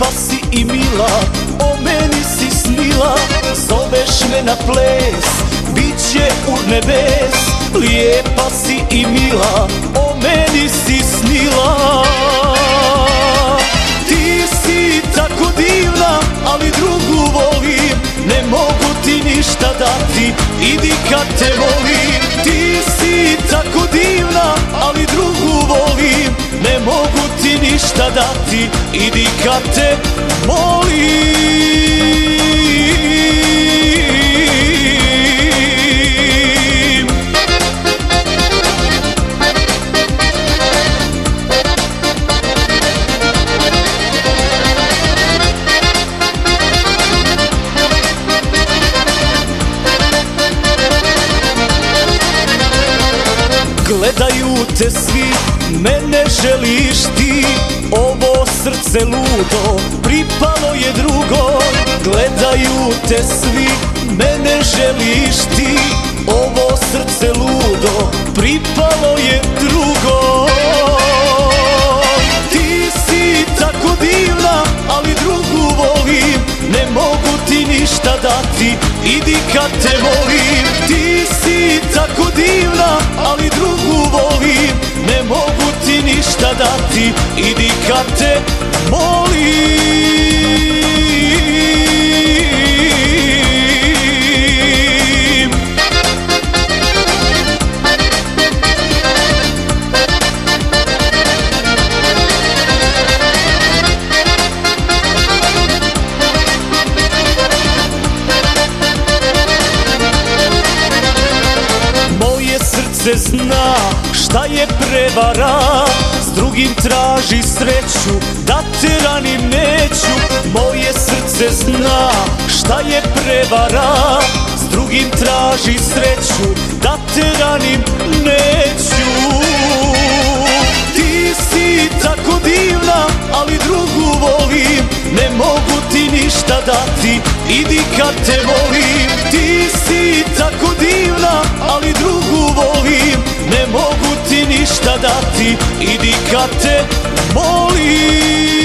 si i mila, o meni si snila. Zoveš me na ples, bit će u nebes. Lijepa si i mila, o meni si snila. Ti si tako divna, ali drugu volim. Ne mogu ti ništa dati, idi kad te volim. Ti si tako divna, ali drugu volim. Ne mogu ti ništa dati, idi kad te volim. Gledaju te svi, mene želiš ti. Ovo srce ludo, pripalo je drugo. Gledaju te svi, mene želiš ti. Ovo srce ludo, pripalo je drugo. Ti si tako divna, ali drugu volim. Ne mogu ti ništa dati, idi kad te volim. Ti si tako divna, ali drugu volim. Ne mogu ti ništa dati, idi kad te molim. Zna šta je prevara, s drugim traži sreću, da te ranim neću. Moje srce zna šta je prevara, s drugim traži sreću, da te ranim neću. Ti si tako divna, ali drugu volim. Ne mogu ti ništa dati, idi kad te volim. Ti si tako divna, ali drugu volim. Ne mogu ti ništa dati, idi kad te molim.